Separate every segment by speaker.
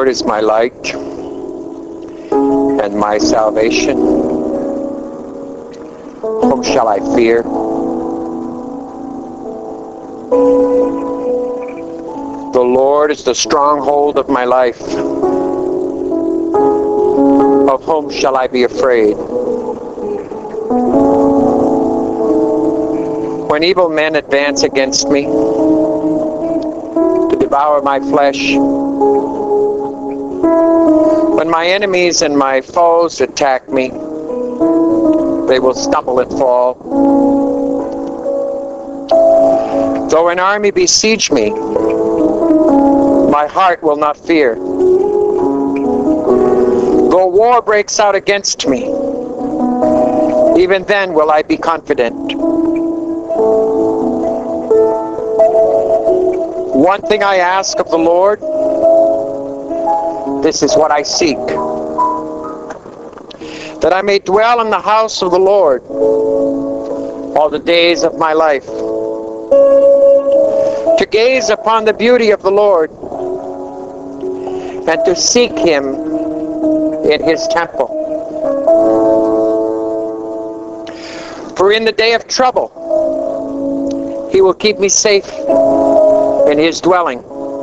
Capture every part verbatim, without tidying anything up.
Speaker 1: Lord is my light and my salvation. Whom shall I fear? The Lord is the stronghold of my life. Of whom shall I be afraid? When evil men advance against me to devour my flesh, when my enemies and my foes attack me, they will stumble and fall. Though an army besiege me, my heart will not fear. Though war breaks out against me, even then will I be confident. One thing I ask of the Lord, this is what I seek, that I may dwell in the house of the Lord all the days of my life, to gaze upon the beauty of the Lord and to seek Him in His temple. For in the day of trouble, He will keep me safe in His dwelling.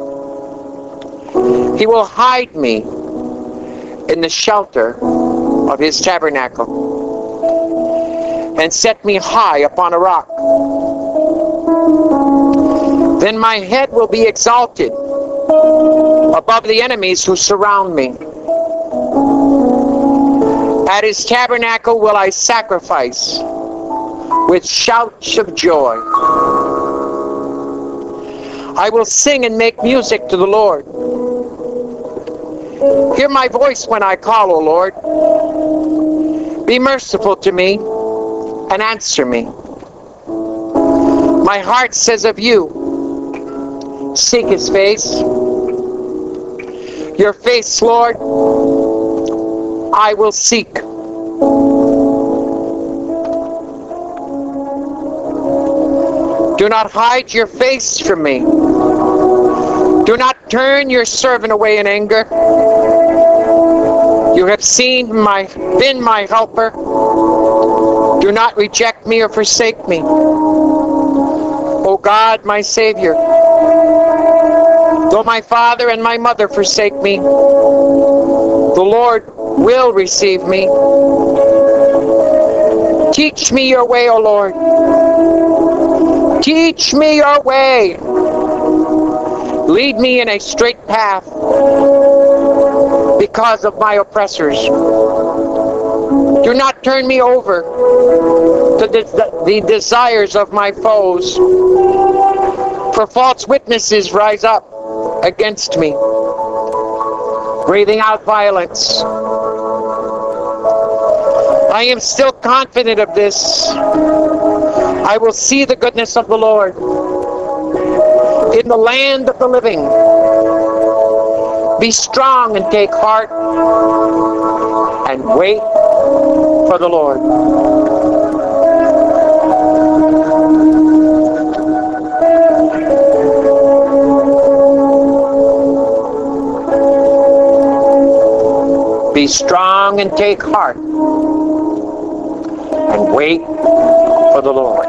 Speaker 1: He will hide me in the shelter of His tabernacle and set me high upon a rock. Then my head will be exalted above the enemies who surround me. At His tabernacle will I sacrifice with shouts of joy. I will sing and make music to the Lord. Hear my voice when I call, O Lord. Be merciful to me and answer me. My heart says of you, seek His face. Your face, Lord, I will seek. Do not hide your face from me. Do not turn your servant away in anger. You have seen my, been my helper. Do not reject me or forsake me. O God, my Savior, though my father and my mother forsake me, the Lord will receive me. Teach me your way, O Lord. Teach me your way. Lead me in a straight path because of my oppressors. Do not turn me over to the, the desires of my foes, for false witnesses rise up against me, breathing out violence. I am still confident of this. I will see the goodness of the Lord in the land of the living. Be strong and take heart and wait for the Lord. Be strong and take heart and wait for the Lord.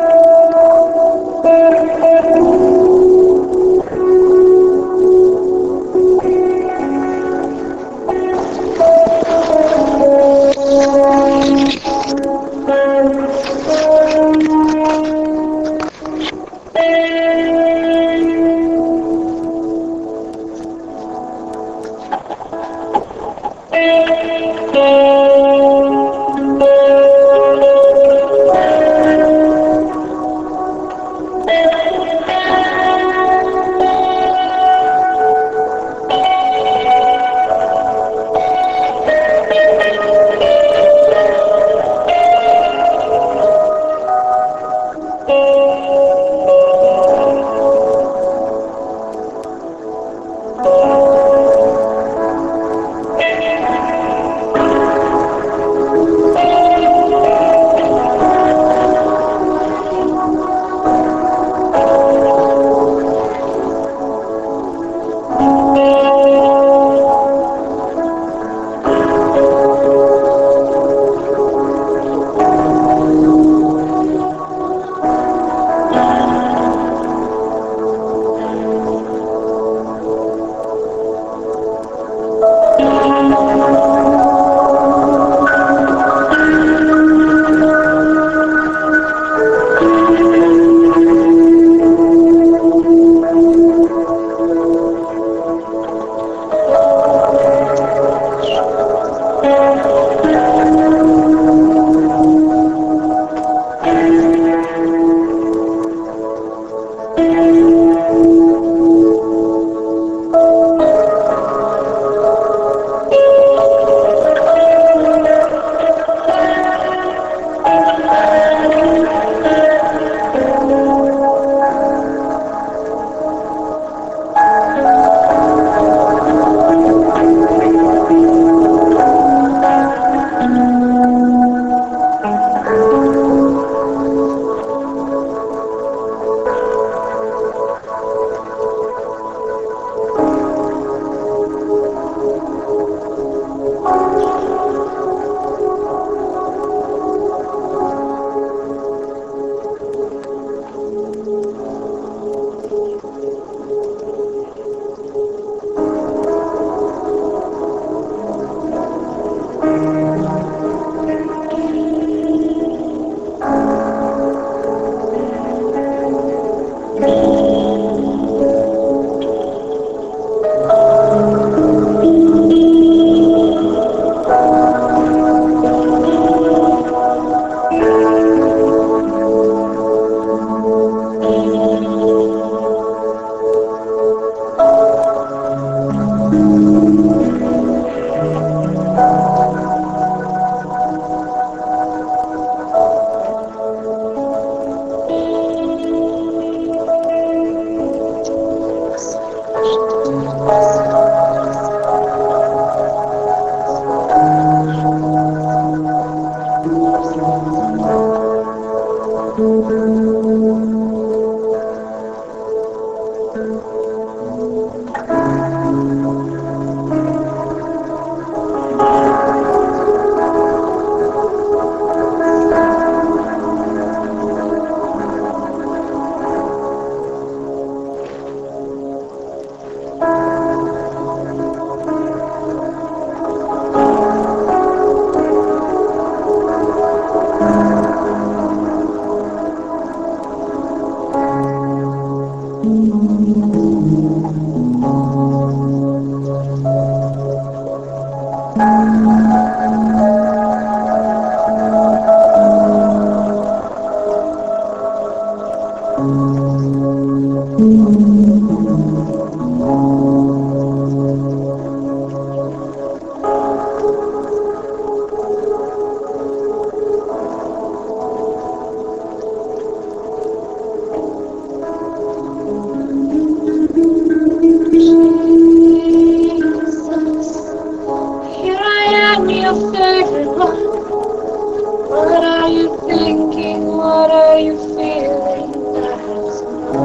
Speaker 1: Here I am, your favorite one. What are you thinking? What are you feeling? That's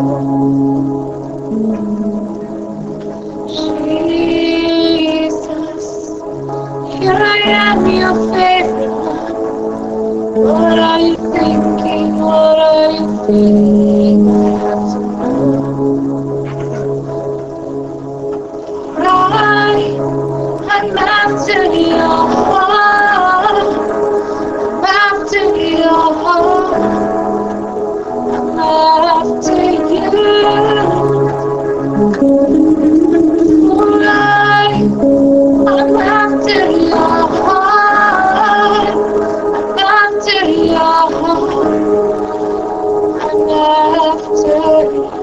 Speaker 1: Jesus. Here I am, your favorite one. What are you thinking? What are you feeling? That's right. I'm after your heart. I'm after your heart. I'm after you. Right. I'm after your heart. I'm after your heart. I'm after you.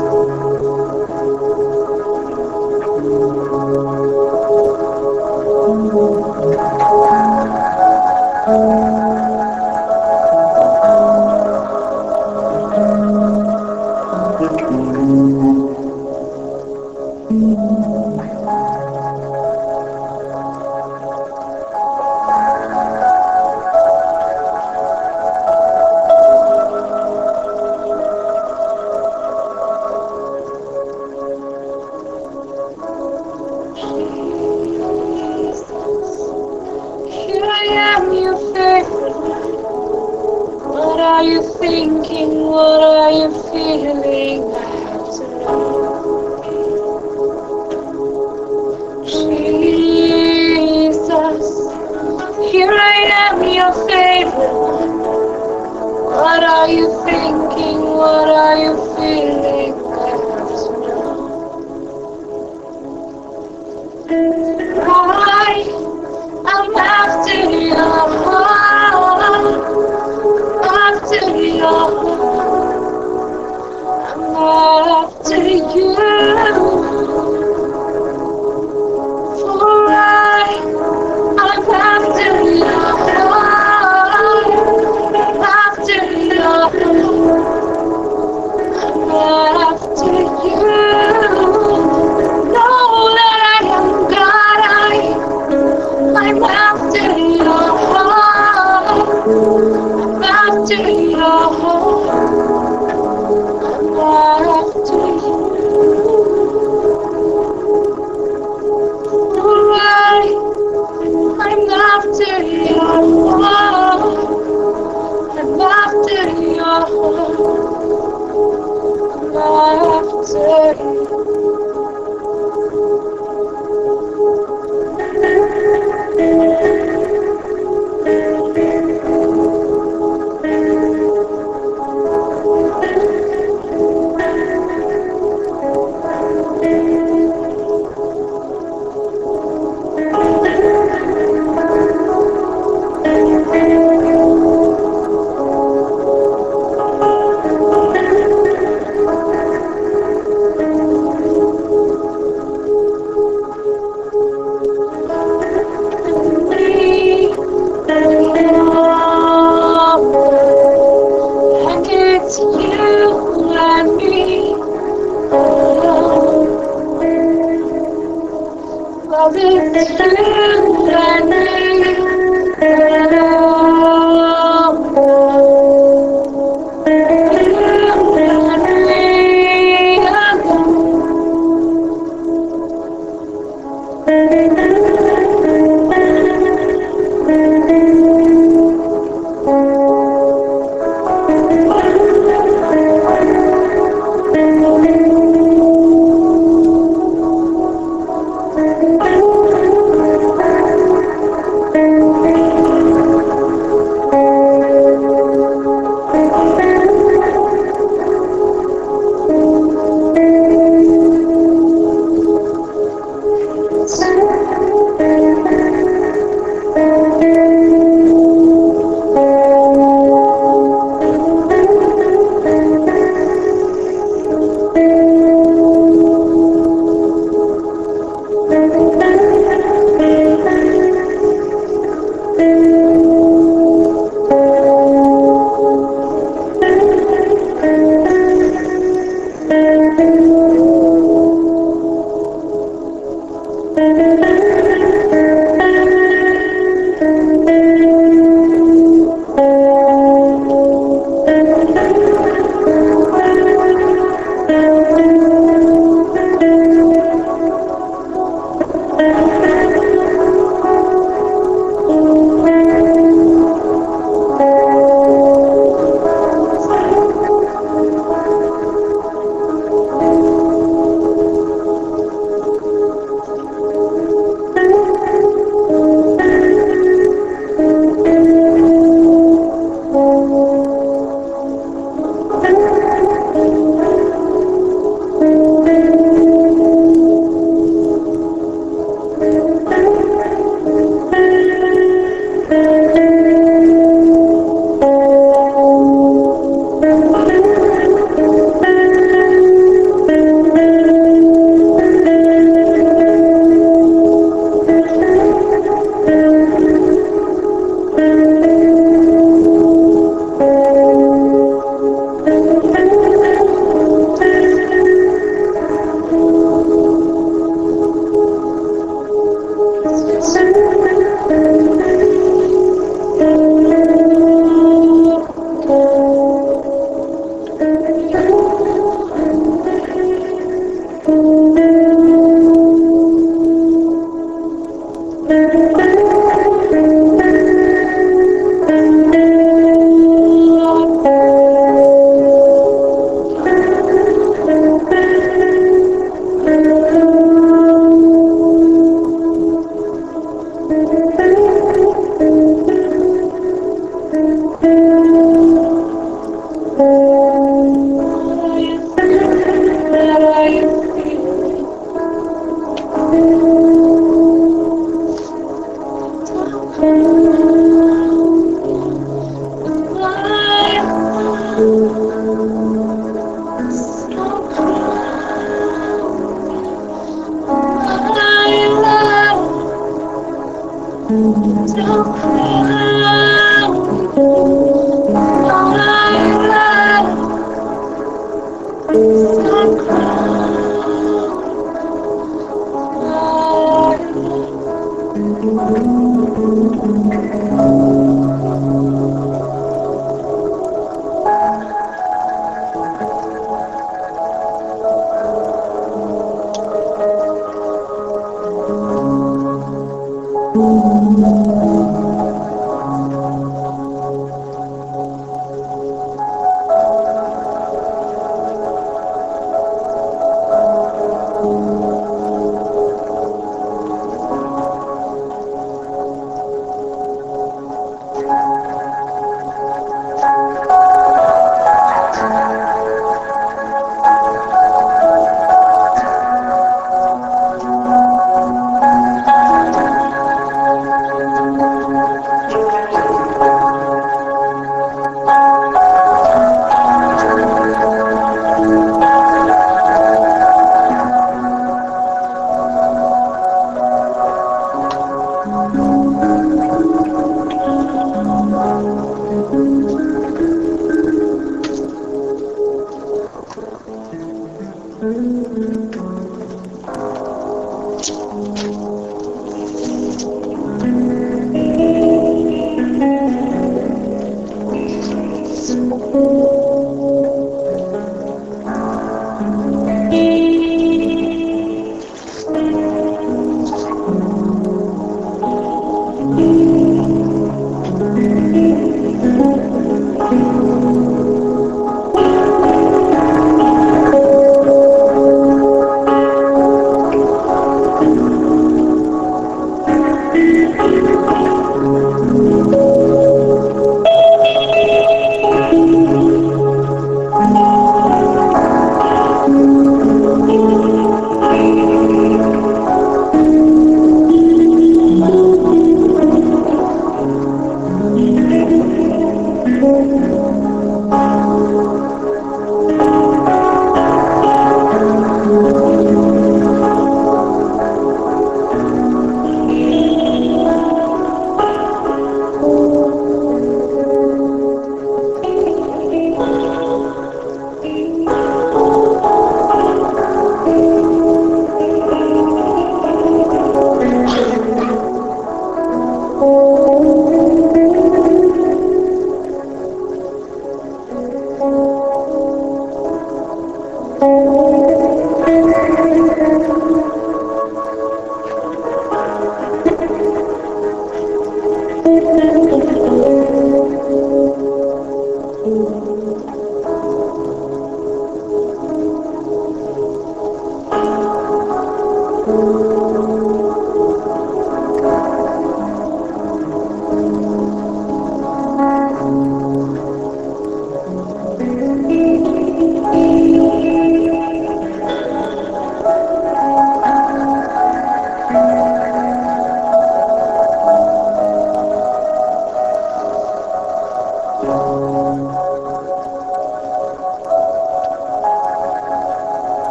Speaker 1: Here I am, your favorite one. What are you thinking? What are you feeling? I have to know. Jesus, here I am, your favorite one. What are you thinking? What are you feeling? I have to know. I, I'm after your heart. After your heart. I'm after you. For I, I'm after your heart. After your heart. I'm after you. Know that I am God. I, I'm after your heart. I'm after your heart. I'm after you. Right. I'm after your heart. I'm after your heart. I'm after you.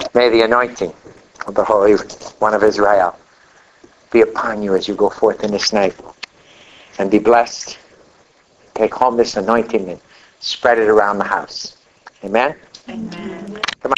Speaker 1: May the anointing of the Holy One of Israel be upon you as you go forth in this night. And be blessed. Take home this anointing and spread it around the house. Amen?
Speaker 2: Amen.
Speaker 1: Come on.